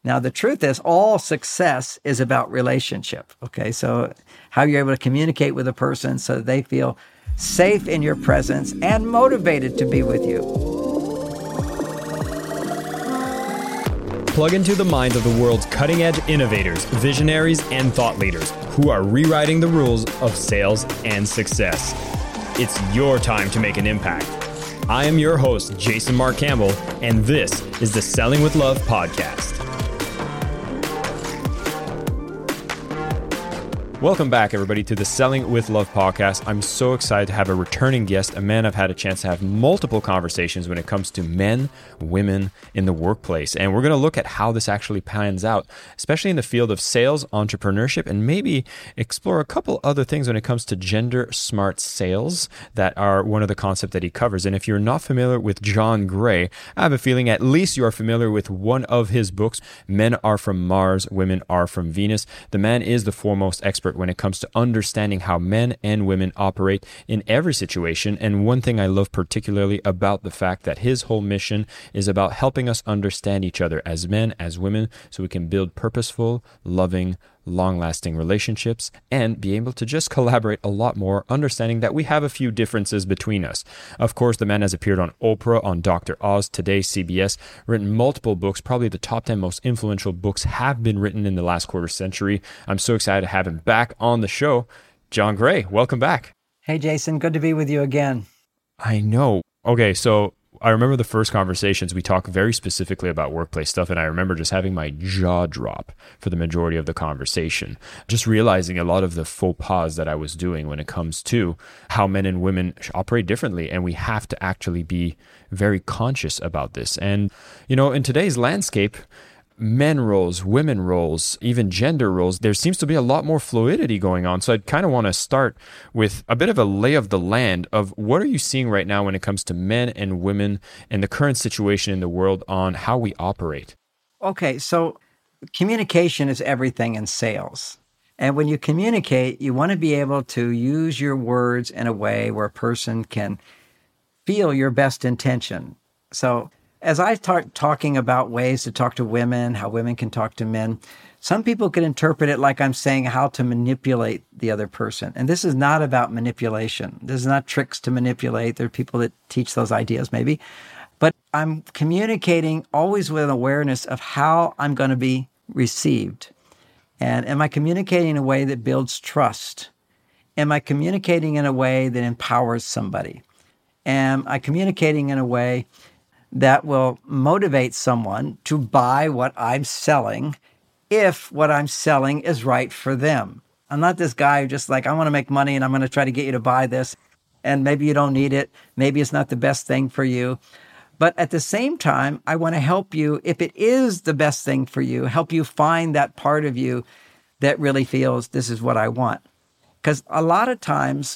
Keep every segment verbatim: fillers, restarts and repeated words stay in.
Now, the truth is all success is about relationship. Okay. So how you're able to communicate with a person so that they feel safe in your presence and motivated to be with you. Plug into the minds of the world's cutting-edge innovators, visionaries, and thought leaders who are rewriting the rules of sales and success. It's your time to make an impact. I am your host, Jason Mark Campbell, and this is the Selling with Love podcast. Welcome back, everybody, to the Selling with Love podcast. I'm so excited to have a returning guest, a man I've had a chance to have multiple conversations when it comes to men, women in the workplace. And we're going to look at how this actually pans out, especially in the field of sales, entrepreneurship, and maybe explore a couple other things when it comes to gender smart sales that are one of the concepts that he covers. And if you're not familiar with John Gray, I have a feeling at least you are familiar with one of his books, Men Are From Mars, Women Are From Venus. The man is the foremost expert when it comes to understanding how men and women operate in every situation. And one thing I love particularly about the fact that his whole mission is about helping us understand each other as men, as women, so we can build purposeful, loving, long-lasting relationships and be able to just collaborate a lot more, understanding that we have a few differences between us. Of course, the man has appeared on Oprah, on Doctor Oz, Today, C B S, written multiple books. Probably the top ten most influential books have been written in the last quarter century. I'm so excited to have him back on the show. John Gray, welcome back. Hey, Jason, good to be with you again. I know. Okay, so I remember the first conversations, we talked very specifically about workplace stuff, and I remember just having my jaw drop for the majority of the conversation, just realizing a lot of the faux pas that I was doing when it comes to how men and women operate differently, and we have to actually be very conscious about this. And, you know, in today's landscape, men roles, women roles, even gender roles, there seems to be a lot more fluidity going on. So I'd kind of want to start with a bit of a lay of the land of what are you seeing right now when it comes to men and women and the current situation in the world on how we operate? Okay, so communication is everything in sales. And when you communicate, you want to be able to use your words in a way where a person can feel your best intention. So as I start talking about ways to talk to women, how women can talk to men, some people could interpret it like I'm saying how to manipulate the other person. And this is not about manipulation. This is not tricks to manipulate. There are people that teach those ideas maybe. But I'm communicating always with an awareness of how I'm going to be received. And am I communicating in a way that builds trust? Am I communicating in a way that empowers somebody? Am I communicating in a way that will motivate someone to buy what I'm selling if what I'm selling is right for them? I'm not this guy who just like, I want to make money and I'm going to try to get you to buy this. And maybe you don't need it. Maybe it's not the best thing for you. But at the same time, I want to help you, if it is the best thing for you, help you find that part of you that really feels this is what I want. Because a lot of times,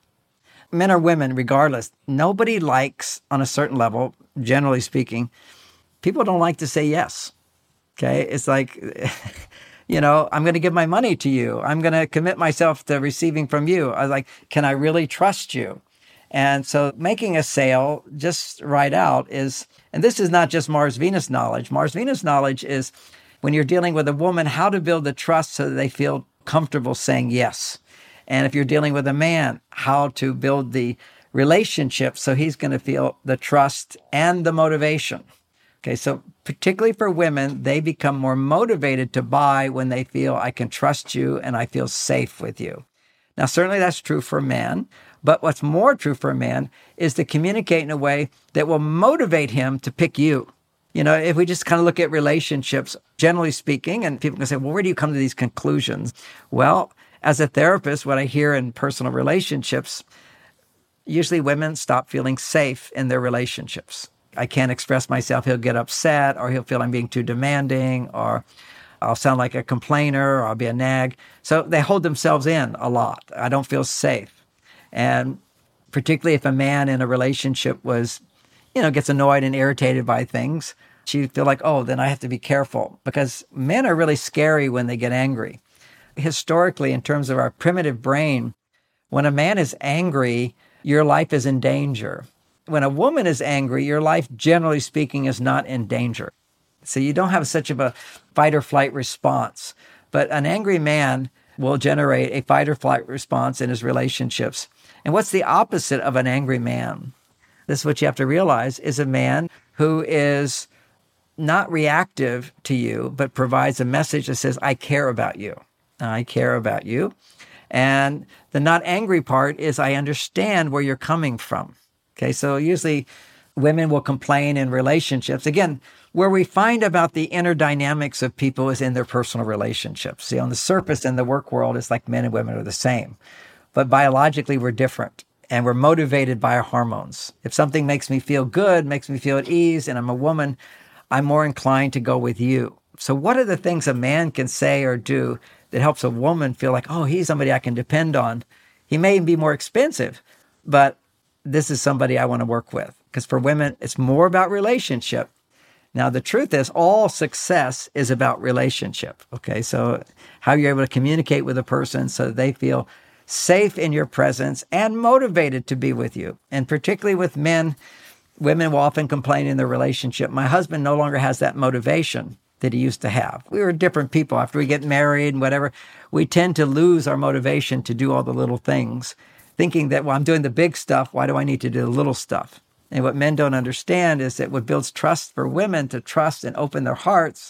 men or women, regardless, nobody likes on a certain level, generally speaking, people don't like to say yes. Okay. It's like, you know, I'm going to give my money to you. I'm going to commit myself to receiving from you. I was like, can I really trust you? And so making a sale just right out is, and this is not just Mars-Venus knowledge. Mars-Venus knowledge is when you're dealing with a woman, how to build the trust so that they feel comfortable saying yes. And if you're dealing with a man, how to build the relationship so he's going to feel the trust and the motivation. Okay, so particularly for women, they become more motivated to buy when they feel I can trust you and I feel safe with you. Now, certainly that's true for men, but what's more true for a man is to communicate in a way that will motivate him to pick you. You know, if we just kind of look at relationships, generally speaking, and people can say, well, where do you come to these conclusions? Well, as a therapist, what I hear in personal relationships, usually women stop feeling safe in their relationships. I can't express myself. He'll get upset, or he'll feel I'm being too demanding, or I'll sound like a complainer, or I'll be a nag. So they hold themselves in a lot. I don't feel safe. And particularly if a man in a relationship was, you know, gets annoyed and irritated by things, she feel like, oh, then I have to be careful, because men are really scary when they get angry. Historically, in terms of our primitive brain, when a man is angry, your life is in danger. When a woman is angry, your life, generally speaking, is not in danger. So you don't have such of a fight or flight response. But an angry man will generate a fight or flight response in his relationships. And what's the opposite of an angry man? This is what you have to realize, is a man who is not reactive to you, but provides a message that says, I care about you. I care about you. And the not angry part is I understand where you're coming from. Okay, so usually women will complain in relationships. Again, where we find about the inner dynamics of people is in their personal relationships. See, on the surface in the work world, it's like men and women are the same. But biologically, we're different. And we're motivated by our hormones. If something makes me feel good, makes me feel at ease, and I'm a woman, I'm more inclined to go with you. So what are the things a man can say or do that helps a woman feel like, oh, he's somebody I can depend on? He may even be more expensive, but this is somebody I want to work with. Because for women, it's more about relationship. Now, the truth is all success is about relationship. Okay, so how you're able to communicate with a person so that they feel safe in your presence and motivated to be with you. And particularly with men, women will often complain in their relationship, my husband no longer has that motivation that he used to have. We were different people. After we get married and whatever, we tend to lose our motivation to do all the little things, thinking that, well, I'm doing the big stuff. Why do I need to do the little stuff? And what men don't understand is that what builds trust for women to trust and open their hearts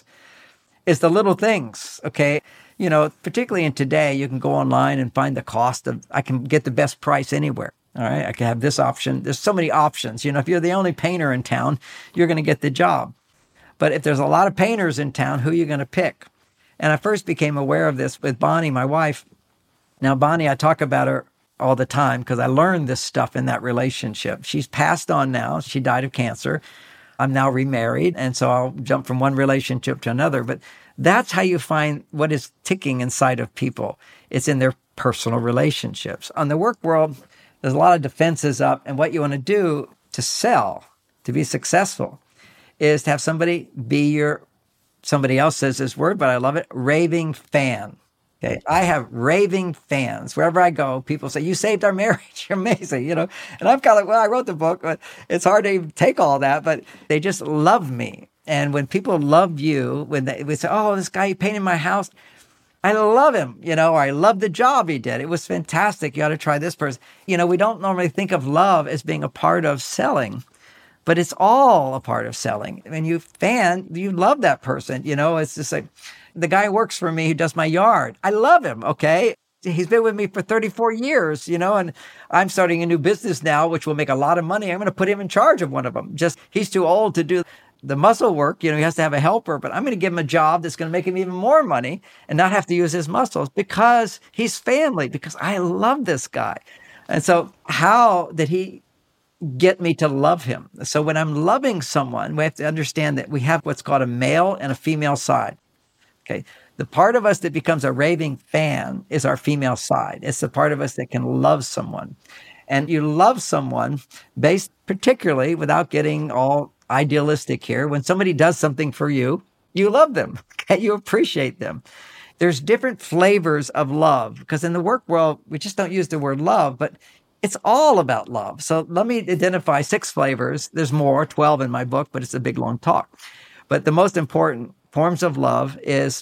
is the little things, okay? You know, particularly in today, you can go online and find the cost of, I can get the best price anywhere. All right. I can have this option. There's so many options. You know, if you're the only painter in town, you're going to get the job. But if there's a lot of painters in town, who are you going to pick? And I first became aware of this with Bonnie, my wife. Now, Bonnie, I talk about her all the time because I learned this stuff in that relationship. She's passed on now. She died of cancer. I'm now remarried. And so I'll jump from one relationship to another. But that's how you find what is ticking inside of people. It's in their personal relationships. On the work world, there's a lot of defenses up. And what you want to do to sell, to be successful, is to have somebody be your, somebody else says this word, but I love it, raving fan. Okay, I have raving fans. Wherever I go, people say, you saved our marriage. You're amazing, you know. And I'm kind of like, well, I wrote the book, but it's hard to even take all that, but they just love me. And when people love you, when they, they say, oh, this guy, he painted my house, I love him, you know, or I love the job he did. It was fantastic. You ought to try this person. You know, we don't normally think of love as being a part of selling, but it's all a part of selling. I mean, you fan, you love that person, you know, it's just like the guy who works for me who does my yard. I love him, okay? He's been with me for thirty-four years, you know, and I'm starting a new business now, which will make a lot of money. I'm going to put him in charge of one of them. Just, he's too old to do the muscle work. You know, he has to have a helper, but I'm going to give him a job that's going to make him even more money and not have to use his muscles because he's family, because I love this guy. And so how did he get me to love him? So when I'm loving someone, we have to understand that we have what's called a male and a female side. Okay. The part of us that becomes a raving fan is our female side. It's the part of us that can love someone. And you love someone based particularly, without getting all idealistic here, when somebody does something for you, you love them. Okay? You appreciate them. There's different flavors of love because in the work world, we just don't use the word love, but it's all about love. So let me identify six flavors. There's more, twelve in my book, but it's a big, long talk. But the most important forms of love is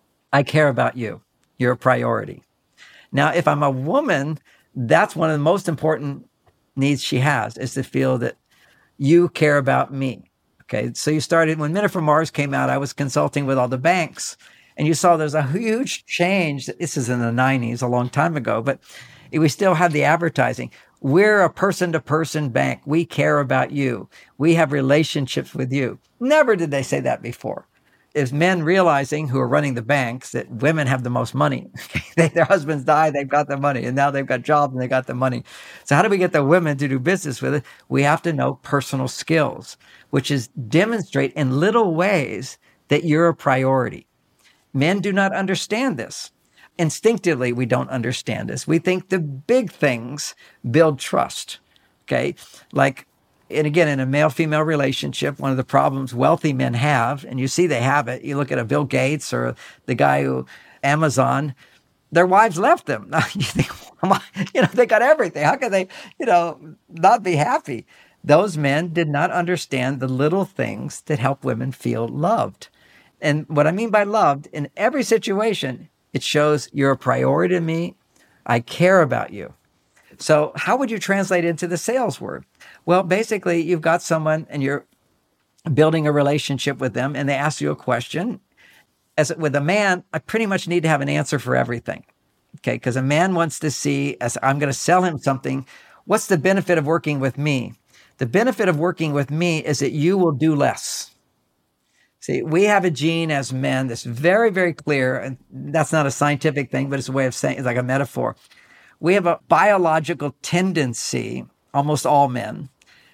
I care about you. You're a priority. Now, if I'm a woman, that's one of the most important needs she has is to feel that you care about me. Okay. So you started, when Men Are From Mars came out, I was consulting with all the banks and you saw there's a huge change. This is in the nineties, a long time ago, but we still have the advertising. We're a person-to-person bank. We care about you. We have relationships with you. Never did they say that before. It's men realizing who are running the banks that women have the most money. they, their husbands die, they've got the money, and now they've got jobs and they got the money. So how do we get the women to do business with it? We have to know personal skills, which is demonstrate in little ways that you're a priority. Men do not understand this. Instinctively, we don't understand this. We think the big things build trust, okay? Like, and again, in a male-female relationship, one of the problems wealthy men have, and you see they have it, you look at a Bill Gates or the guy who, Amazon, their wives left them. You think, you know, they got everything. How can they, you know, not be happy? Those men did not understand the little things that help women feel loved. And what I mean by loved, in every situation, it shows you're a priority to me. I care about you. So how would you translate into the sales word? Well, basically, you've got someone and you're building a relationship with them and they ask you a question. As with a man, I pretty much need to have an answer for everything. Okay, because a man wants to see, as I'm going to sell him something, what's the benefit of working with me? The benefit of working with me is that you will do less. See, we have a gene as men that's very, very clear, and that's not a scientific thing, but it's a way of saying, it's like a metaphor. We have a biological tendency, almost all men,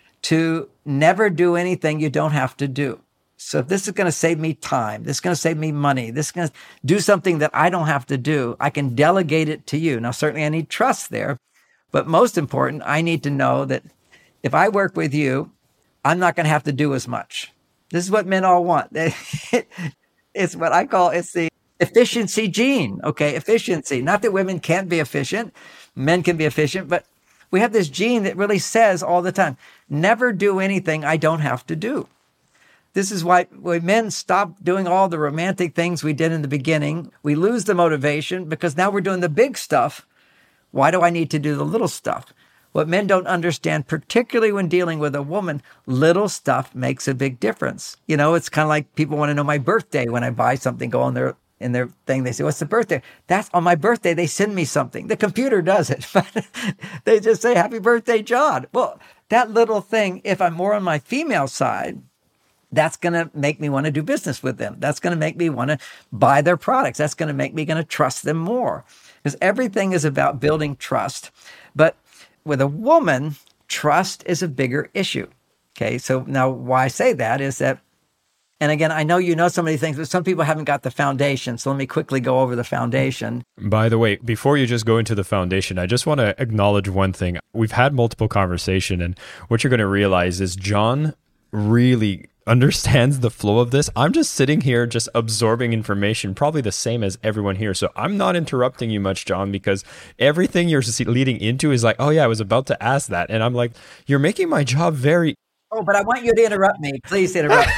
to never do anything you don't have to do. So if this is going to save me time, this is going to save me money, this is going to do something that I don't have to do, I can delegate it to you. Now, certainly I need trust there, but most important, I need to know that if I work with you, I'm not going to have to do as much. This is what men all want. It's what I call, it's the efficiency gene, okay? Efficiency. Not that women can't be efficient. Men can be efficient, but we have this gene that really says all the time, never do anything I don't have to do. This is why when men stop doing all the romantic things we did in the beginning, we lose the motivation because now we're doing the big stuff. Why do I need to do the little stuff? What men don't understand, particularly when dealing with a woman, little stuff makes a big difference. You know, it's kind of like people want to know my birthday when I buy something, go on their in their thing. They say, what's the birthday? That's on my birthday. They send me something. The computer does it, but they just say, happy birthday, John. Well, that little thing, if I'm more on my female side, that's going to make me want to do business with them. That's going to make me want to buy their products. That's going to make me going to trust them more because everything is about building trust. But with a woman, trust is a bigger issue. Okay. So now why I say that is that, and again, I know you know so many things, but some people haven't got the foundation. So let me quickly go over the foundation. By the way, before you just go into the foundation, I just want to acknowledge one thing. We've had multiple conversations, and what you're going to realize is John really understands the flow of this. I'm just sitting here just absorbing information, probably the same as everyone here. So I'm not interrupting you much, John, because everything you're leading into is like, oh yeah, I was about to ask that. And I'm like, you're making my job very... Oh, but I want you to interrupt me. Please interrupt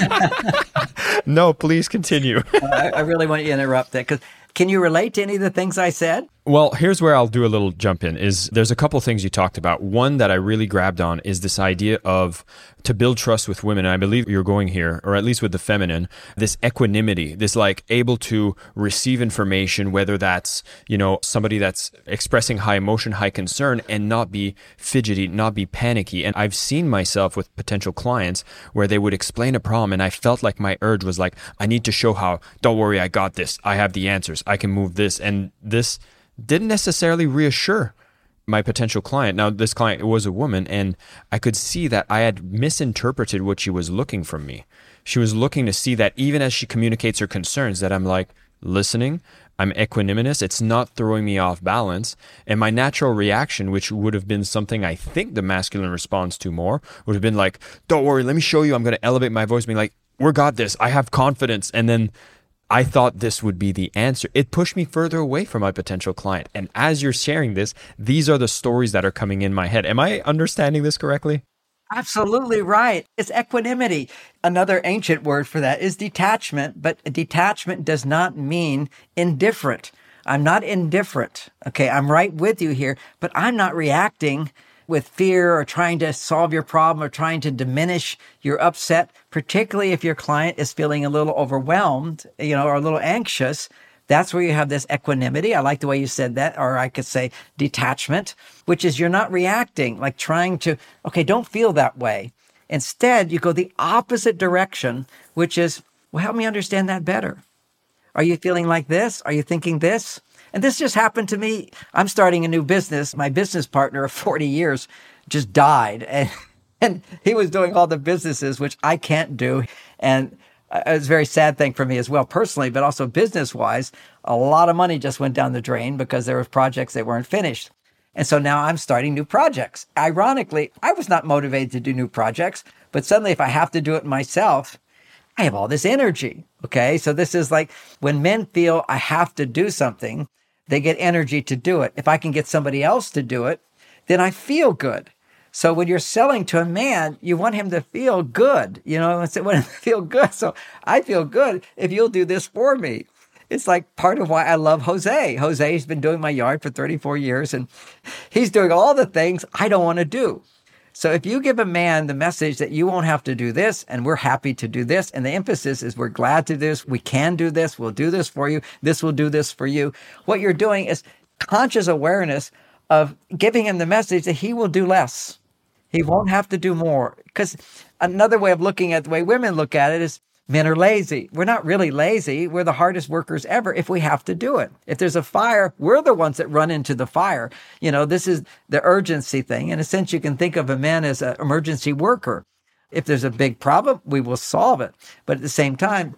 me. No, please continue. I, I really want you to interrupt that because can you relate to any of the things I said? Well, here's where I'll do a little jump in is there's a couple things you talked about. One that I really grabbed on is this idea of to build trust with women. And I believe you're going here, or at least with the feminine, this equanimity, this like able to receive information, whether that's, you know, somebody that's expressing high emotion, high concern and not be fidgety, not be panicky. And I've seen myself with potential clients where they would explain a problem and I felt like my urge was like, I need to show how, don't worry, I got this. I have the answers. I can move this. And this didn't necessarily reassure my potential client. Now, this client was a woman, and I could see that I had misinterpreted what she was looking from me. She was looking to see that even as she communicates her concerns, that I'm like listening, I'm equanimous, it's not throwing me off balance. And my natural reaction, which would have been something I think the masculine responds to more, would have been like, don't worry, let me show you, I'm going to elevate my voice, being like, we got this, I have confidence. And then I thought this would be the answer. It pushed me further away from my potential client. And as you're sharing this, these are the stories that are coming in my head. Am I understanding this correctly? Absolutely right. It's equanimity. Another ancient word for that is detachment, but detachment does not mean indifferent. I'm not indifferent. Okay, I'm right with you here, but I'm not reacting with fear or trying to solve your problem or trying to diminish your upset, particularly if your client is feeling a little overwhelmed, you know, or a little anxious. That's where you have this equanimity. I like the way you said that, or I could say detachment, which is you're not reacting, like trying to, okay, don't feel that way. Instead, you go the opposite direction, which is, well, help me understand that better. Are you feeling like this? Are you thinking this? And this just happened to me. I'm starting a new business. My business partner of forty years just died. And, and he was doing all the businesses, which I can't do. And it was a very sad thing for me as well, personally, but also business-wise. A lot of money just went down the drain because there were projects that weren't finished. And so now I'm starting new projects. Ironically, I was not motivated to do new projects, but suddenly if I have to do it myself, I have all this energy. Okay. So this is like when men feel I have to do something, they get energy to do it. If I can get somebody else to do it, then I feel good. So when you're selling to a man, you want him to feel good, you know, and so want him to feel good. So I feel good if you'll do this for me. It's like part of why I love Jose. Jose's been doing my yard for thirty-four years, and he's doing all the things I don't want to do. So if you give a man the message that you won't have to do this, and we're happy to do this, and the emphasis is we're glad to do this, we can do this, we'll do this for you, this will do this for you. What you're doing is conscious awareness of giving him the message that he will do less. He won't have to do more. Because another way of looking at the way women look at it is men are lazy. We're not really lazy. We're the hardest workers ever if we have to do it. If there's a fire, we're the ones that run into the fire. You know, this is the urgency thing. In a sense, you can think of a man as an emergency worker. If there's a big problem, we will solve it. But at the same time,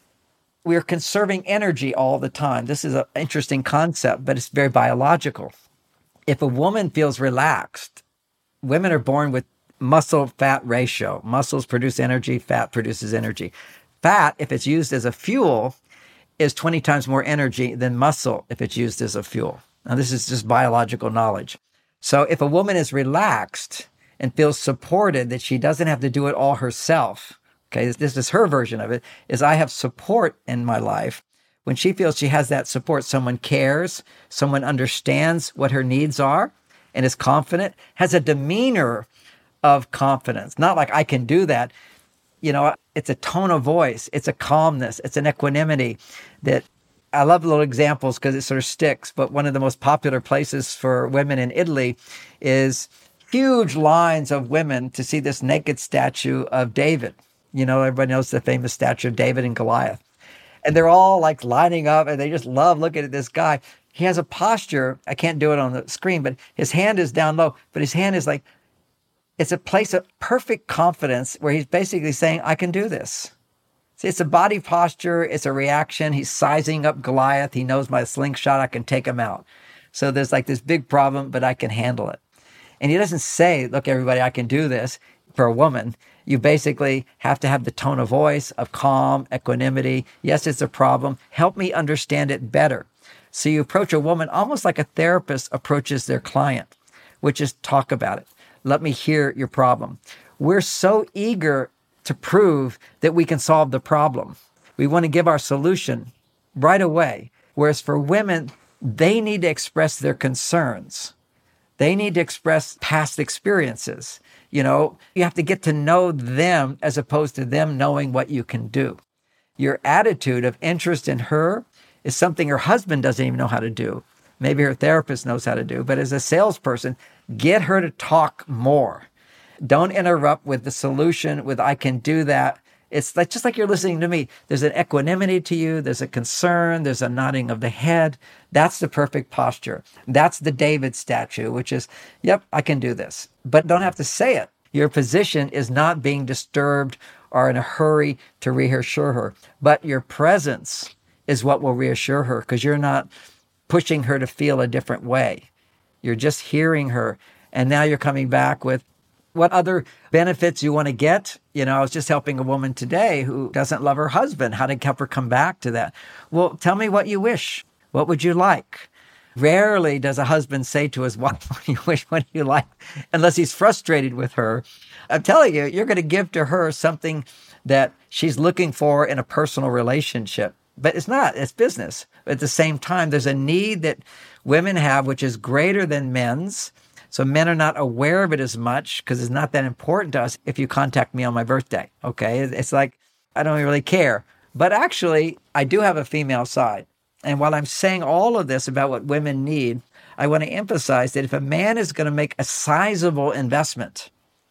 we're conserving energy all the time. This is an interesting concept, but it's very biological. If a woman feels relaxed, women are born with muscle-fat ratio. Muscles produce energy, fat produces energy. Fat, if it's used as a fuel, is twenty times more energy than muscle if it's used as a fuel. Now, this is just biological knowledge. So if a woman is relaxed and feels supported that she doesn't have to do it all herself, okay, this, this is her version of it, is I have support in my life. When she feels she has that support, someone cares, someone understands what her needs are, and is confident, has a demeanor of confidence. Not like I can do that. You know, it's a tone of voice. It's a calmness. It's an equanimity that I love little examples because it sort of sticks. But one of the most popular places for women in Italy is huge lines of women to see this naked statue of David. You know, everybody knows the famous statue of David and Goliath. And they're all like lining up and they just love looking at this guy. He has a posture, I can't do it on the screen, but his hand is down low, but his hand is like, it's a place of perfect confidence where he's basically saying, I can do this. See, it's a body posture, it's a reaction. He's sizing up Goliath. He knows my slingshot, I can take him out. So there's like this big problem, but I can handle it. And he doesn't say, look, everybody, I can do this. For a woman, you basically have to have the tone of voice of calm, equanimity. Yes, it's a problem. Help me understand it better. So you approach a woman almost like a therapist approaches their client, which is talk about it. Let me hear your problem. We're so eager to prove that we can solve the problem. We want to give our solution right away. Whereas for women, they need to express their concerns. They need to express past experiences. You know, you have to get to know them as opposed to them knowing what you can do. Your attitude of interest in her is something her husband doesn't even know how to do. Maybe her therapist knows how to do. But as a salesperson, get her to talk more. Don't interrupt with the solution with, I can do that. It's like, just like you're listening to me. There's an equanimity to you. There's a concern. There's a nodding of the head. That's the perfect posture. That's the David statue, which is, yep, I can do this. But don't have to say it. Your position is not being disturbed or in a hurry to reassure her. But your presence is what will reassure her because you're not pushing her to feel a different way. You're just hearing her. And now you're coming back with what other benefits you want to get. You know, I was just helping a woman today who doesn't love her husband. How to help her come back to that? Well, tell me what you wish. What would you like? Rarely does a husband say to his wife, what do you wish, what do you like? Unless he's frustrated with her. I'm telling you, you're going to give to her something that she's looking for in a personal relationship. But it's not, it's business. But at the same time, there's a need that women have, which is greater than men's. So men are not aware of it as much because it's not that important to us if you contact me on my birthday, okay? It's like, I don't really care. But actually, I do have a female side. And while I'm saying all of this about what women need, I want to emphasize that if a man is going to make a sizable investment,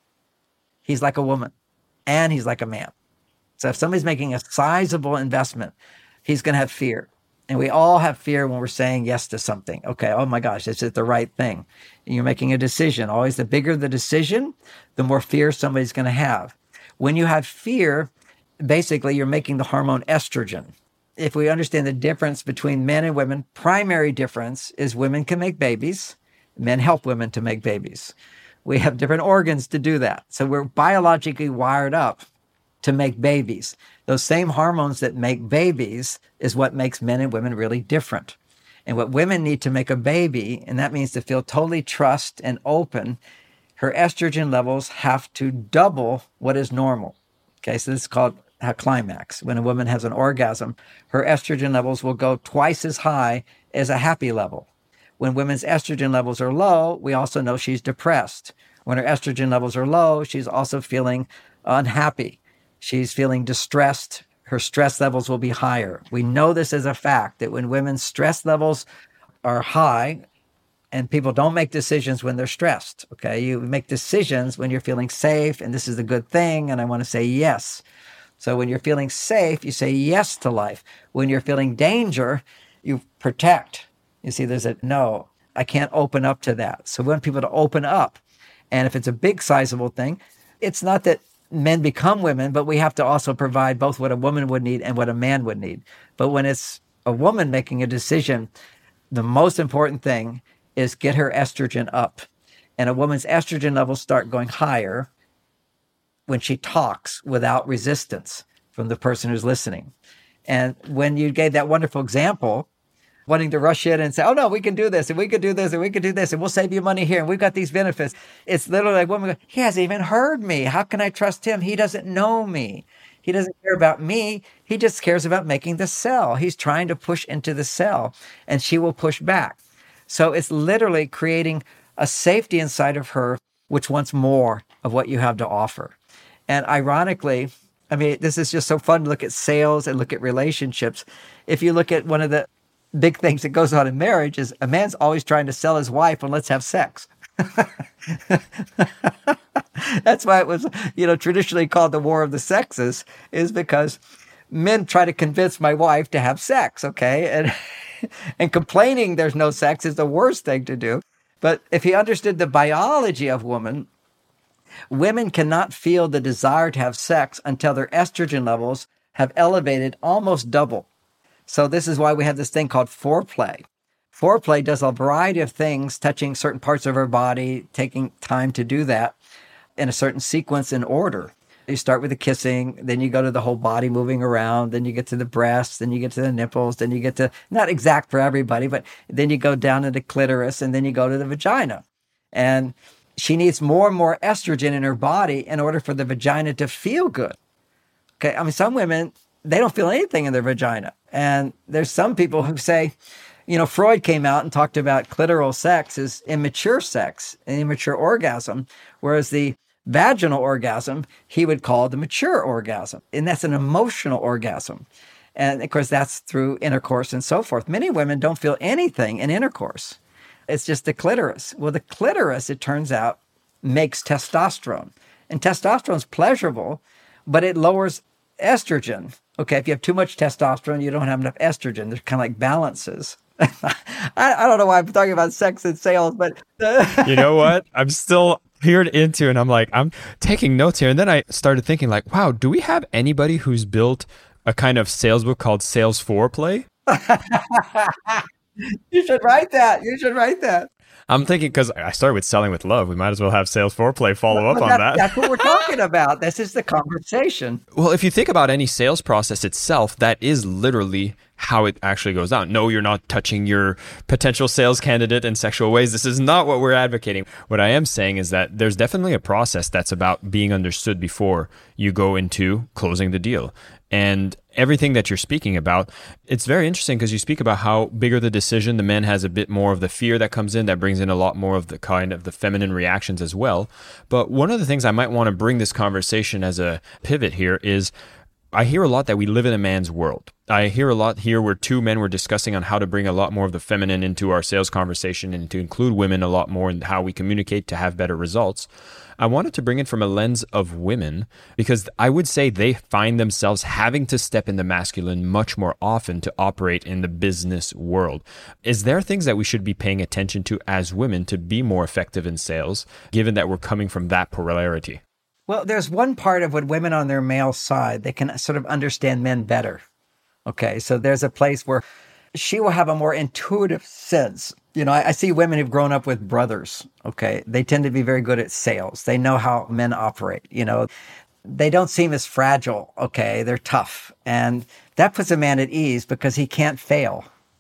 he's like a woman and he's like a man. So if somebody's making a sizable investment, he's going to have fear. And we all have fear when we're saying yes to something. Okay, oh my gosh, is it the right thing? And you're making a decision. Always the bigger the decision, the more fear somebody's going to have. When you have fear, basically you're making the hormone estrogen. If we understand the difference between men and women, primary difference is women can make babies. Men help women to make babies. We have different organs to do that. So we're biologically wired up to make babies. Those same hormones that make babies is what makes men and women really different. And what women need to make a baby, and that means to feel totally trust and open, her estrogen levels have to double what is normal. Okay, so this is called a climax. When a woman has an orgasm, her estrogen levels will go twice as high as a happy level. When women's estrogen levels are low, we also know she's depressed. When her estrogen levels are low, she's also feeling unhappy. She's feeling distressed. Her stress levels will be higher. We know this as a fact, that when women's stress levels are high, and people don't make decisions when they're stressed, okay? You make decisions when you're feeling safe, and this is a good thing, and I want to say yes. So when you're feeling safe, you say yes to life. When you're feeling danger, you protect. You see, there's a no, I can't open up to that. So we want people to open up. And if it's a big, sizable thing, it's not that men become women, but we have to also provide both what a woman would need and what a man would need. But when it's a woman making a decision, the most important thing is get her estrogen up. And a woman's estrogen levels start going higher when she talks without resistance from the person who's listening. And when you gave that wonderful example, wanting to rush in and say, oh no, we can do this, and we can do this, and we can do this, and we'll save you money here, and we've got these benefits. It's literally like woman, he hasn't even heard me. How can I trust him? He doesn't know me. He doesn't care about me. He just cares about making the sell. He's trying to push into the sell, and she will push back. So it's literally creating a safety inside of her, which wants more of what you have to offer. And ironically, I mean, this is just so fun to look at sales and look at relationships. If you look at one of the big things that goes on in marriage is a man's always trying to sell his wife on let's have sex. That's why it was, you know, traditionally called the war of the sexes, is because men try to convince my wife to have sex, okay? And and complaining there's no sex is the worst thing to do. But if he understood the biology of woman, women cannot feel the desire to have sex until their estrogen levels have elevated almost double. So this is why we have this thing called foreplay. Foreplay does a variety of things, touching certain parts of our body, taking time to do that in a certain sequence and order. You start with the kissing, then you go to the whole body moving around, then you get to the breasts, then you get to the nipples, then you get to, not exact for everybody, but then you go down to the clitoris, and then you go to the vagina. And she needs more and more estrogen in her body in order for the vagina to feel good. Okay, I mean, some women, they don't feel anything in their vagina. And there's some people who say, you know, Freud came out and talked about clitoral sex as immature sex, an immature orgasm, whereas the vaginal orgasm, he would call the mature orgasm. And that's an emotional orgasm. And of course, that's through intercourse and so forth. Many women don't feel anything in intercourse. It's just the clitoris. Well, the clitoris, it turns out, makes testosterone. And testosterone is pleasurable, but it lowers estrogen. Okay, if you have too much testosterone, you don't have enough estrogen. They're kind of like balances. I, I don't know why I'm talking about sex and sales, but... You know what? I'm still peered into, and I'm like, I'm taking notes here. And then I started thinking like, wow, do we have anybody who's built a kind of sales book called Sales Foreplay? You should write that. You should write that. I'm thinking, because I started with Selling with Love, we might as well have Sales Foreplay follow up well, on that, that. That's what we're talking about. This is the conversation. Well, if you think about any sales process itself, that is literally how it actually goes down. No, you're not touching your potential sales candidate in sexual ways. This is not what we're advocating. What I am saying is that there's definitely a process that's about being understood before you go into closing the deal. And everything that you're speaking about, it's very interesting because you speak about how bigger the decision, the man has a bit more of the fear that comes in, that brings in a lot more of the kind of the feminine reactions as well. But one of the things I might want to bring this conversation as a pivot here is I hear a lot that we live in a man's world. I hear a lot here where two men were discussing on how to bring a lot more of the feminine into our sales conversation and to include women a lot more in how we communicate to have better results. I wanted to bring it from a lens of women because I would say they find themselves having to step in the masculine much more often to operate in the business world. Is there things that we should be paying attention to as women to be more effective in sales, given that we're coming from that polarity? Well, there's one part of when women on their male side, they can sort of understand men better. Okay, so there's a place where she will have a more intuitive sense. You know, I, I see women who've grown up with brothers, okay? They tend to be very good at sales. They know how men operate, you know. They don't seem as fragile, okay? They're tough. And that puts a man at ease because he can't fail,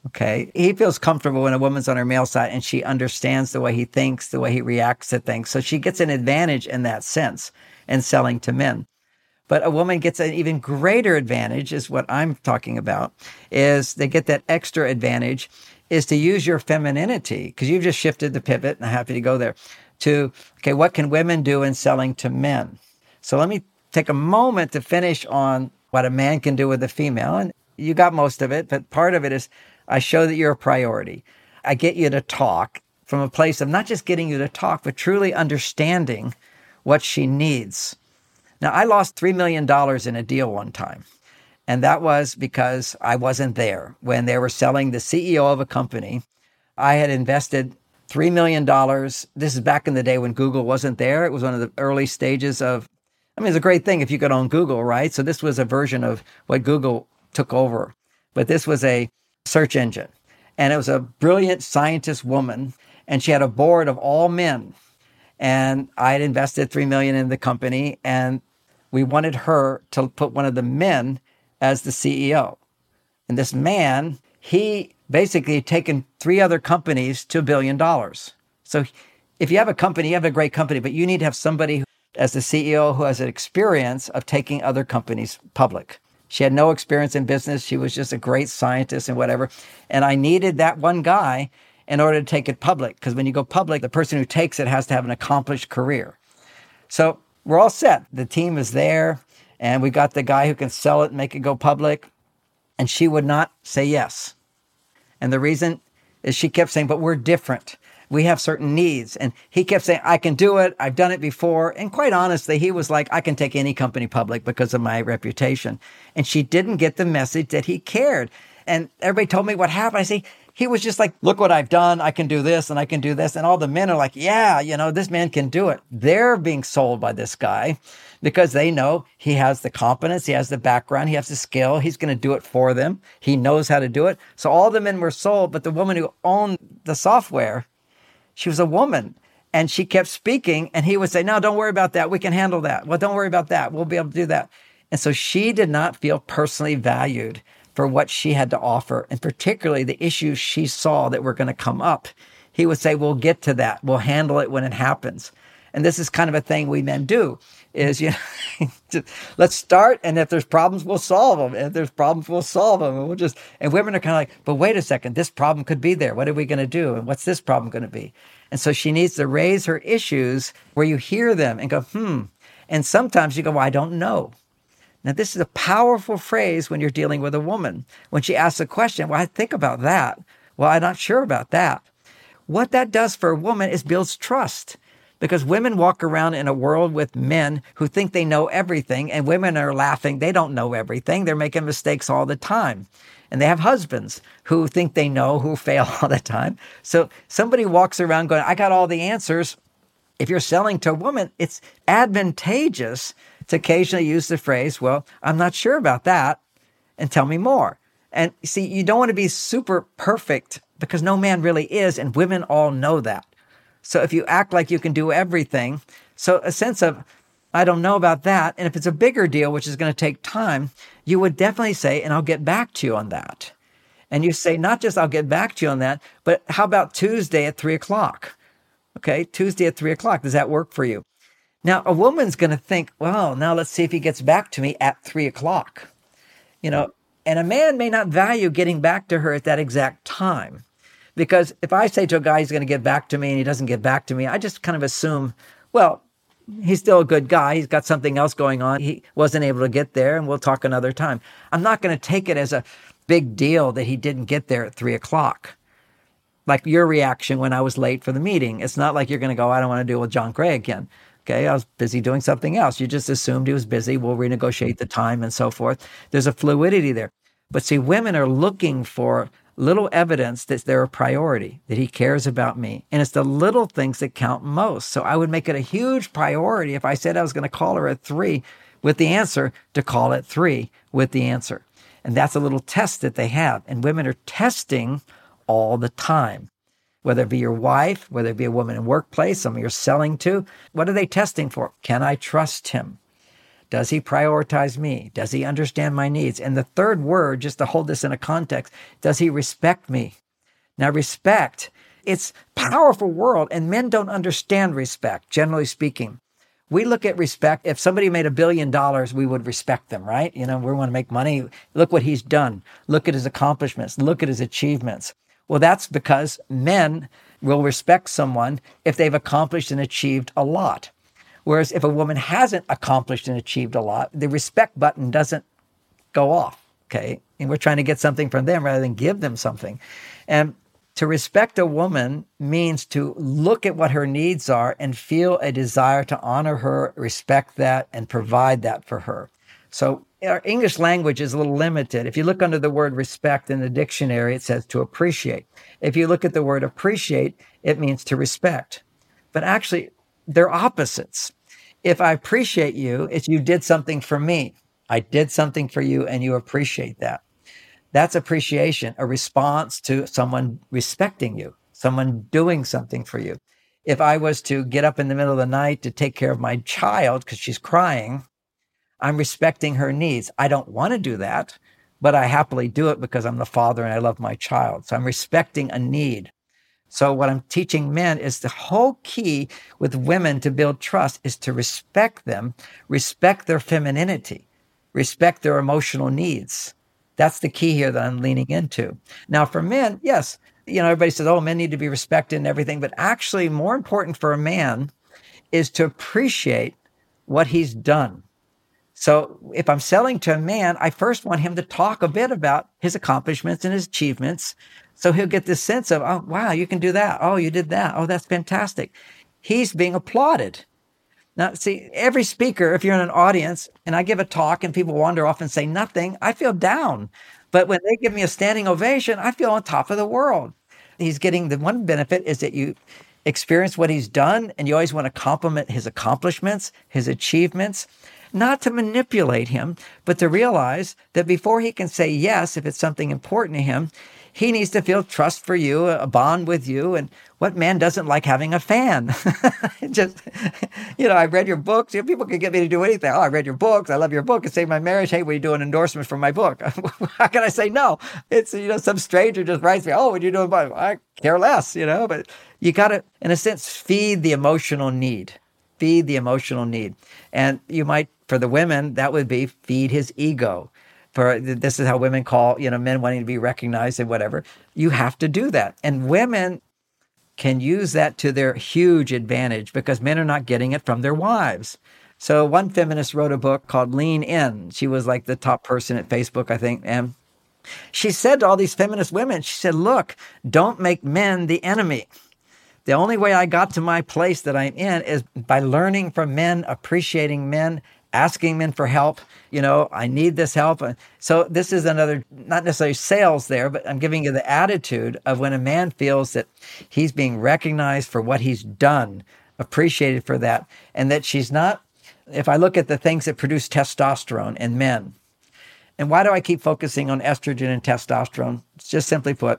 Okay. He feels comfortable when a woman's on her male side and she understands the way he thinks, the way he reacts to things. So she gets an advantage in that sense in selling to men. But a woman gets an even greater advantage, is what I'm talking about, is they get that extra advantage is to use your femininity, because you've just shifted the pivot, and I'm happy to go there, to, okay, what can women do in selling to men? So let me take a moment to finish on what a man can do with a female. And you got most of it, but part of it is I show that you're a priority. I get you to talk from a place of not just getting you to talk, but truly understanding what she needs. Now, I lost three million dollars in a deal one time, and that was because I wasn't there when they were selling the C E O of a company. I had invested three million dollars. This is back in the day when Google wasn't there. It was one of the early stages of, I mean, it's a great thing if you could own Google, right? So this was a version of what Google took over, but this was a search engine, and it was a brilliant scientist woman, and she had a board of all men, and I had invested three million dollars in the company, and we wanted her to put one of the men as the C E O. And this man, he basically had taken three other companies to a billion dollars. So if you have a company, you have a great company, but you need to have somebody who, as the C E O who has an experience of taking other companies public. She had no experience in business. She was just a great scientist and whatever. And I needed that one guy in order to take it public, because when you go public, the person who takes it has to have an accomplished career. So we're all set. The team is there, and we got the guy who can sell it and make it go public. And she would not say yes. And the reason is she kept saying, but we're different. We have certain needs. And he kept saying, I can do it. I've done it before. And quite honestly, he was like, I can take any company public because of my reputation. And she didn't get the message that he cared. And everybody told me what happened. I say, he was just like, look what I've done. I can do this and I can do this. And all the men are like, yeah, you know, this man can do it. They're being sold by this guy because they know he has the competence. He has the background. He has the skill. He's going to do it for them. He knows how to do it. So all the men were sold, but the woman who owned the software, she was a woman. And she kept speaking, and he would say, no, don't worry about that. We can handle that. Well, don't worry about that. We'll be able to do that. And so she did not feel personally valued for what she had to offer, and particularly the issues she saw that were going to come up. He would say, we'll get to that. We'll handle it when it happens. And this is kind of a thing we men do, is, you know, just, let's start, and if there's problems, we'll solve them. And if there's problems, we'll solve them. And we'll just, and women are kind of like, but wait a second, this problem could be there. What are we going to do? And what's this problem going to be? And so she needs to raise her issues where you hear them and go, hmm. And sometimes you go, well, I don't know. Now, this is a powerful phrase when you're dealing with a woman. When she asks a question, well, I think about that. Well, I'm not sure about that. What that does for a woman is builds trust, because women walk around in a world with men who think they know everything, and women are laughing. They don't know everything. They're making mistakes all the time. And they have husbands who think they know, who fail all the time. So somebody walks around going, I got all the answers. If you're selling to a woman, it's advantageous to occasionally use the phrase, well, I'm not sure about that, and tell me more. And see, you don't want to be super perfect, because no man really is, and women all know that. So if you act like you can do everything, so a sense of, I don't know about that, and if it's a bigger deal, which is going to take time, you would definitely say, and I'll get back to you on that. And you say, not just I'll get back to you on that, but how about Tuesday at three o'clock? Okay, Tuesday at three o'clock, does that work for you? Now, a woman's going to think, well, now let's see if he gets back to me at three o'clock. You know, and a man may not value getting back to her at that exact time. Because if I say to a guy he's going to get back to me and he doesn't get back to me, I just kind of assume, well, he's still a good guy. He's got something else going on. He wasn't able to get there, and we'll talk another time. I'm not going to take it as a big deal that he didn't get there at three o'clock. Like your reaction when I was late for the meeting. It's not like you're going to go, I don't want to deal with John Gray again. Okay, I was busy doing something else. You just assumed he was busy. We'll renegotiate the time and so forth. There's a fluidity there. But see, women are looking for little evidence that they're a priority, that he cares about me. And it's the little things that count most. So I would make it a huge priority if I said I was going to call her at three with the answer, to call at three with the answer. And that's a little test that they have. And women are testing all the time. Whether it be your wife, whether it be a woman in workplace, someone you're selling to, what are they testing for? Can I trust him? Does he prioritize me? Does he understand my needs? And the third word, just to hold this in a context, does he respect me? Now, respect, it's a powerful world, and men don't understand respect, generally speaking. We look at respect. If somebody made a billion dollars, we would respect them, right? You know, we want to make money. Look what he's done. Look at his accomplishments. Look at his achievements. Well, that's because men will respect someone if they've accomplished and achieved a lot. Whereas if a woman hasn't accomplished and achieved a lot, the respect button doesn't go off, okay? And we're trying to get something from them rather than give them something. And to respect a woman means to look at what her needs are and feel a desire to honor her, respect that, and provide that for her. So our English language is a little limited. If you look under the word respect in the dictionary, it says to appreciate. If you look at the word appreciate, it means to respect. But actually, they're opposites. If I appreciate you, it's you did something for me. I did something for you, and you appreciate that. That's appreciation, a response to someone respecting you, someone doing something for you. If I was to get up in the middle of the night to take care of my child because she's crying, I'm respecting her needs. I don't want to do that, but I happily do it because I'm the father and I love my child. So I'm respecting a need. So what I'm teaching men is the whole key with women to build trust is to respect them, respect their femininity, respect their emotional needs. That's the key here that I'm leaning into. Now, for men, yes, you know, everybody says, oh, men need to be respected and everything. But actually, more important for a man is to appreciate what he's done. So if I'm selling to a man, I first want him to talk a bit about his accomplishments and his achievements. So he'll get this sense of, oh, wow, you can do that. Oh, you did that. Oh, that's fantastic. He's being applauded. Now, see, every speaker, if you're in an audience and I give a talk and people wander off and say nothing, I feel down. But when they give me a standing ovation, I feel on top of the world. He's getting the one benefit is that you experience what he's done and you always want to compliment his accomplishments, his achievements, not to manipulate him, but to realize that before he can say yes, if it's something important to him, he needs to feel trust for you, a bond with you. And what man doesn't like having a fan? Just, you know, I read your books. You know, people can get me to do anything. Oh, I read your books. I love your book. It saved my marriage. Hey, will you do an endorsement for my book? How can I say no? It's, you know, some stranger just writes me, oh, would you do a book? I care less, you know, but you got to, in a sense, feed the emotional need. Feed the emotional need. And you might, for the women, that would be feed his ego. For this is how women call, you know, men wanting to be recognized and whatever. You have to do that. And women can use that to their huge advantage because men are not getting it from their wives. So one feminist wrote a book called Lean In. She was like the top person at Facebook, I think. And she said to all these feminist women, she said, look, don't make men the enemy. The only way I got to my place that I'm in is by learning from men, appreciating men, asking men for help. You know, I need this help. So this is another, not necessarily sales there, but I'm giving you the attitude of when a man feels that he's being recognized for what he's done, appreciated for that, and that she's not, if I look at the things that produce testosterone in men, and why do I keep focusing on estrogen and testosterone? It's just simply put,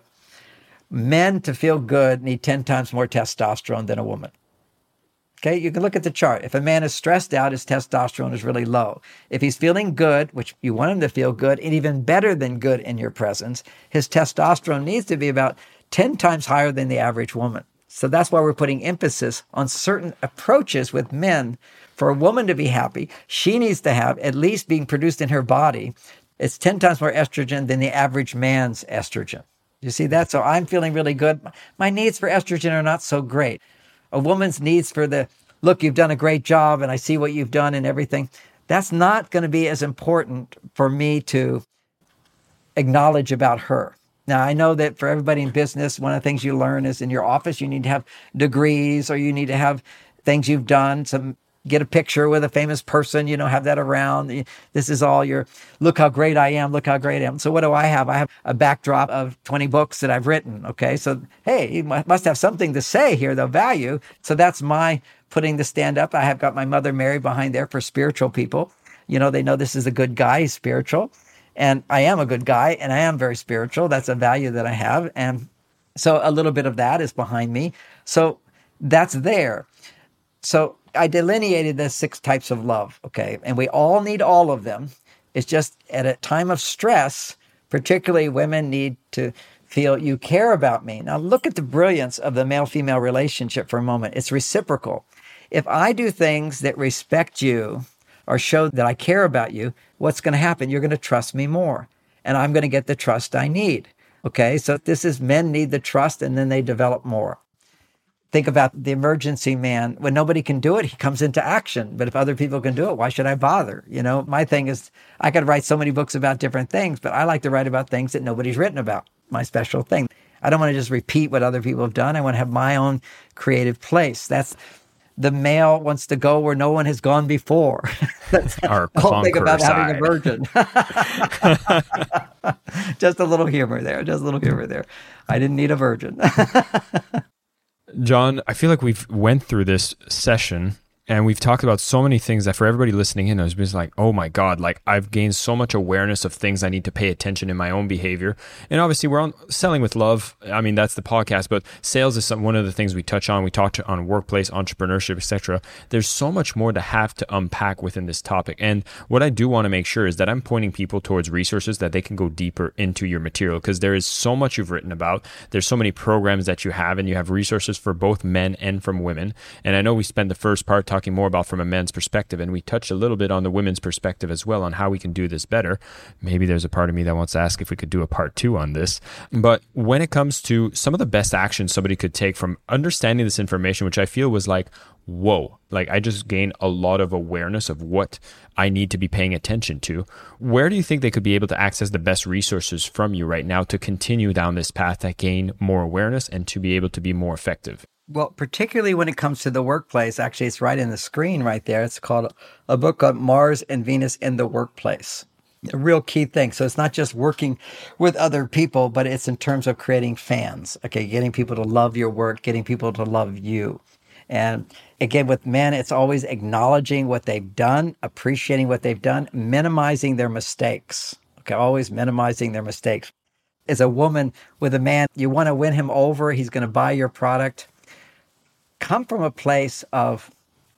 men to feel good need ten times more testosterone than a woman. Okay, you can look at the chart. If a man is stressed out, his testosterone is really low. If he's feeling good, which you want him to feel good, and even better than good in your presence, his testosterone needs to be about ten times higher than the average woman. So that's why we're putting emphasis on certain approaches with men. For a woman to be happy, she needs to have, at least being produced in her body, it's ten times more estrogen than the average man's estrogen. You see that? So I'm feeling really good. My needs for estrogen are not so great. A woman's needs for the, look, you've done a great job and I see what you've done and everything. That's not going to be as important for me to acknowledge about her. Now, I know that for everybody in business, one of the things you learn is in your office, you need to have degrees or you need to have things you've done, some get a picture with a famous person, you know, have that around. This is all your, look how great I am, look how great I am. So what do I have? I have a backdrop of twenty books that I've written, okay? So, hey, you must have something to say here, the value. So that's my putting the stand up. I have got my Mother Mary behind there for spiritual people. You know, they know this is a good guy, he's spiritual. And I am a good guy, and I am very spiritual. That's a value that I have. And so a little bit of that is behind me. So that's there. So I delineated the six types of love, okay? And we all need all of them. It's just at a time of stress, particularly women need to feel you care about me. Now look at the brilliance of the male-female relationship for a moment. It's reciprocal. If I do things that respect you or show that I care about you, what's going to happen? You're going to trust me more, and I'm going to get the trust I need. Okay, so this is men need the trust, and then they develop more. Think about the emergency man. When nobody can do it, he comes into action. But if other people can do it, why should I bother? You know, my thing is I could write so many books about different things, but I like to write about things that nobody's written about. My special thing. I don't want to just repeat what other people have done. I want to have my own creative place. That's the male wants to go where no one has gone before. That's our the whole thing about side. having a virgin. Just a little humor there. Just a little humor there. I didn't need a virgin. John, I feel like we've went through this session and we've talked about so many things that for everybody listening in, it's been like, oh my God, like I've gained so much awareness of things I need to pay attention in my own behavior. And obviously we're on Selling with Love. I mean, that's the podcast, but sales is some, one of the things we touch on. We talk on workplace, entrepreneurship, et cetera. There's so much more to have to unpack within this topic. And what I do want to make sure is that I'm pointing people towards resources that they can go deeper into your material, because there is so much you've written about. There's so many programs that you have, and you have resources for both men and from women. And I know we spent the first part talking more about from a men's perspective, and we touched a little bit on the women's perspective as well on how we can do this better. Maybe there's a part of me that wants to ask if we could do a part two on this. But when it comes to some of the best actions somebody could take from understanding this information, which I feel was like, whoa, like I just gained a lot of awareness of what I need to be paying attention to. Where do you think they could be able to access the best resources from you right now to continue down this path, to gain more awareness and to be able to be more effective? Well, particularly when it comes to the workplace, actually, it's right in the screen right there. It's called a book called Mars and Venus in the Workplace. A real key thing. So it's not just working with other people, but it's in terms of creating fans. Okay, getting people to love your work, getting people to love you. And again, with men, it's always acknowledging what they've done, appreciating what they've done, minimizing their mistakes. Okay, always minimizing their mistakes. As a woman with a man, you want to win him over. He's going to buy your product. Come from a place of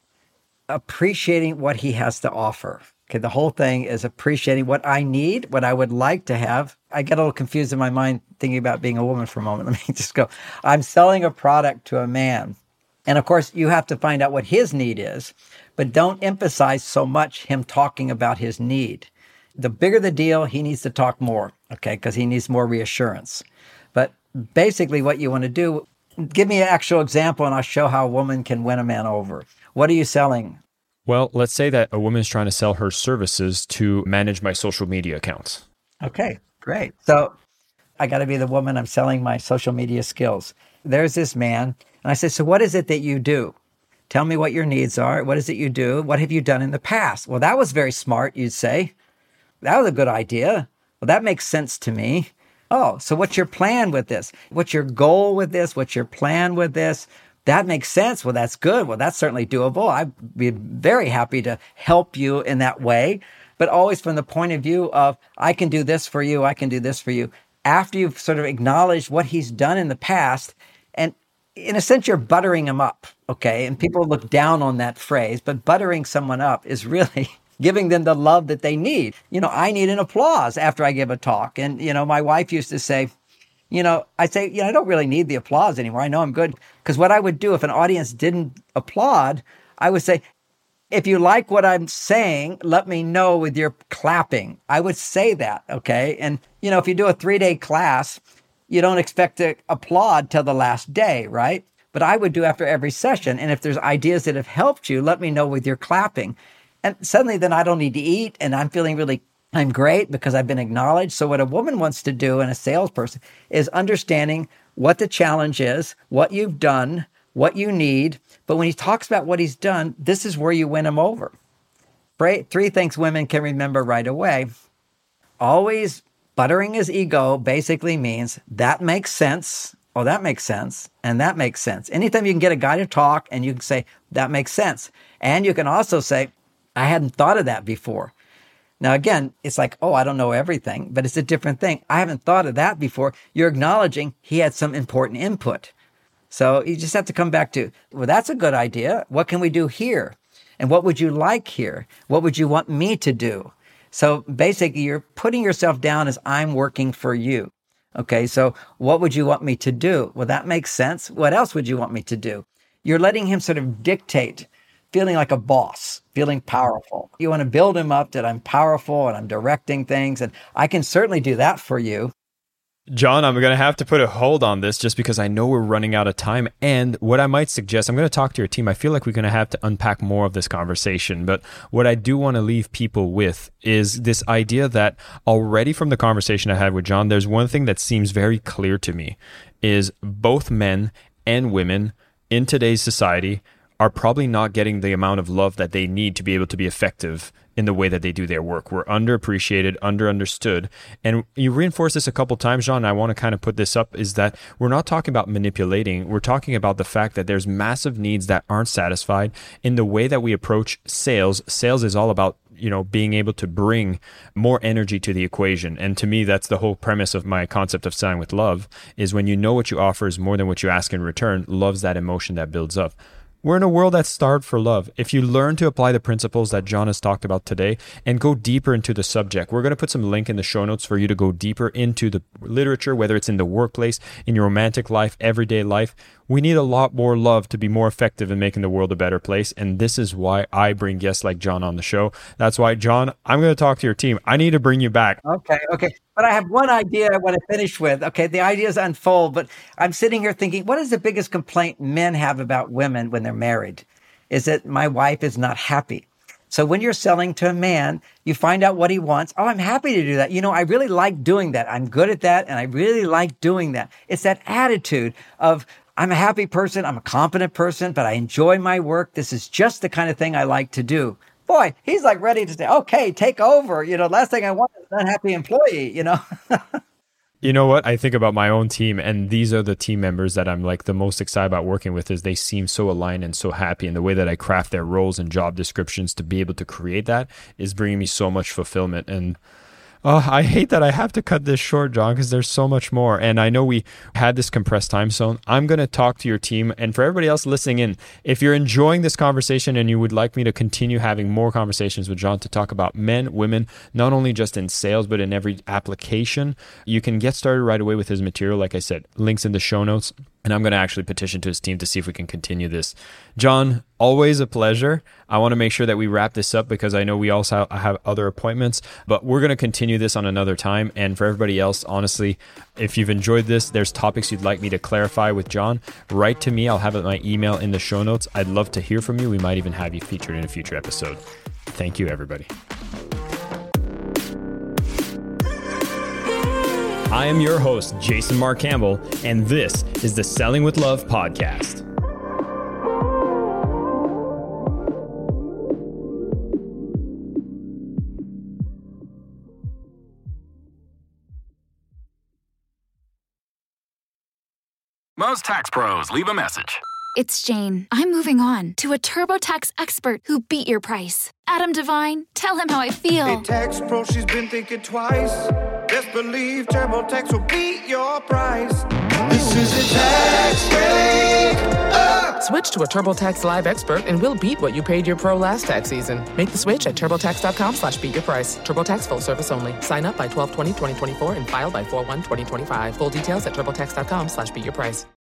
appreciating what he has to offer. Okay, the whole thing is appreciating what I need, what I would like to have. I get a little confused in my mind thinking about being a woman for a moment. Let me just go. I'm selling a product to a man. And of course, you have to find out what his need is, but don't emphasize so much him talking about his need. The bigger the deal, he needs to talk more, okay, because he needs more reassurance. But basically what you want to do, give me an actual example and I'll show how a woman can win a man over. What are you selling? Well, let's say that a woman is trying to sell her services to manage my social media accounts. Okay, great. So I got to be the woman. I'm selling my social media skills. There's this man. And I said, so what is it that you do? Tell me what your needs are. What is it you do? What have you done in the past? Well, that was very smart, you'd say. That was a good idea. Well, that makes sense to me. Oh, so what's your plan with this? What's your goal with this? What's your plan with this? That makes sense. Well, that's good. Well, that's certainly doable. I'd be very happy to help you in that way, but always from the point of view of, I can do this for you. I can do this for you. After you've sort of acknowledged what he's done in the past, and in a sense, you're buttering him up, okay? And people look down on that phrase, but buttering someone up is really giving them the love that they need. You know, I need an applause after I give a talk. And, you know, my wife used to say, you know, I say, you know, I don't really need the applause anymore. I know I'm good. Because what I would do if an audience didn't applaud, I would say, if you like what I'm saying, let me know with your clapping. I would say that, okay? And, you know, if you do a three-day class, you don't expect to applaud till the last day, right? But I would do after every session. And if there's ideas that have helped you, let me know with your clapping. And suddenly then I don't need to eat and I'm feeling really, I'm great because I've been acknowledged. So what a woman wants to do and a salesperson is understanding what the challenge is, what you've done, what you need. But when he talks about what he's done, this is where you win him over. Three things women can remember right away. Always buttering his ego basically means that makes sense. Oh, that makes sense. And that makes sense. Anytime you can get a guy to talk and you can say, that makes sense. And you can also say, I hadn't thought of that before. Now, again, it's like, oh, I don't know everything, but it's a different thing. I haven't thought of that before. You're acknowledging he had some important input. So you just have to come back to, well, that's a good idea. What can we do here? And what would you like here? What would you want me to do? So basically, you're putting yourself down as I'm working for you. Okay, so what would you want me to do? Well, that makes sense. What else would you want me to do? You're letting him sort of dictate, feeling like a boss, feeling powerful. You want to build him up that I'm powerful and I'm directing things, and I can certainly do that for you. John, I'm going to have to put a hold on this just because I know we're running out of time. And what I might suggest, I'm going to talk to your team. I feel like we're going to have to unpack more of this conversation. But what I do want to leave people with is this idea that already from the conversation I had with John, there's one thing that seems very clear to me is both men and women in today's society are probably not getting the amount of love that they need to be able to be effective in the way that they do their work. We're underappreciated, underunderstood. And you reinforce this a couple times, John, and I want to kind of put this up, is that we're not talking about manipulating. We're talking about the fact that there's massive needs that aren't satisfied in the way that we approach sales. Sales is all about, you know, being able to bring more energy to the equation. And to me, that's the whole premise of my concept of selling with love, is when you know what you offer is more than what you ask in return, love's that emotion that builds up. We're in a world that's starved for love. If you learn to apply the principles that John has talked about today and go deeper into the subject, we're going to put some link in the show notes for you to go deeper into the literature, whether it's in the workplace, in your romantic life, everyday life. We need a lot more love to be more effective in making the world a better place. And this is why I bring guests like John on the show. That's why, John, I'm going to talk to your team. I need to bring you back. Okay, okay. But I have one idea I want to finish with. Okay, the ideas unfold, but I'm sitting here thinking, what is the biggest complaint men have about women when they're married? Is that my wife is not happy. So when you're selling to a man, you find out what he wants. Oh, I'm happy to do that. You know, I really like doing that. I'm good at that, and I really like doing that. It's that attitude of, I'm a happy person, I'm a competent person, but I enjoy my work. This is just the kind of thing I like to do. Boy, he's like ready to say, okay, take over. You know, last thing I want is an unhappy employee, you know. You know what? I think about my own team, and these are the team members that I'm like the most excited about working with, is they seem so aligned and so happy. And the way that I craft their roles and job descriptions to be able to create that is bringing me so much fulfillment. And oh, I hate that I have to cut this short, John, because there's so much more. And I know we had this compressed time zone. I'm going to talk to your team. And for everybody else listening in, if you're enjoying this conversation and you would like me to continue having more conversations with John to talk about men, women, not only just in sales, but in every application, you can get started right away with his material. Like I said, links in the show notes. And I'm going to actually petition to his team to see if we can continue this. John, always a pleasure. I want to make sure that we wrap this up because I know we also have other appointments, but we're going to continue this on another time. And for everybody else, honestly, if you've enjoyed this, there's topics you'd like me to clarify with John, write to me. I'll have my email in the show notes. I'd love to hear from you. We might even have you featured in a future episode. Thank you, everybody. I am your host, Jason Mark Campbell, and this is the Selling with Love podcast. Most tax pros leave a message. It's Jane. I'm moving on to a TurboTax expert who beat your price. Adam Devine, tell him how I feel. Hey, tax pro, she's been thinking twice. Best believe TurboTax will beat your price. This is a tax break. Uh. Switch to a TurboTax Live expert and we'll beat what you paid your pro last tax season. Make the switch at TurboTax.com slash beat your price. TurboTax full service only. Sign up by twelve twenty twenty twenty-four and file by four one twenty twenty-five. Full details at TurboTax.com slash beat your price.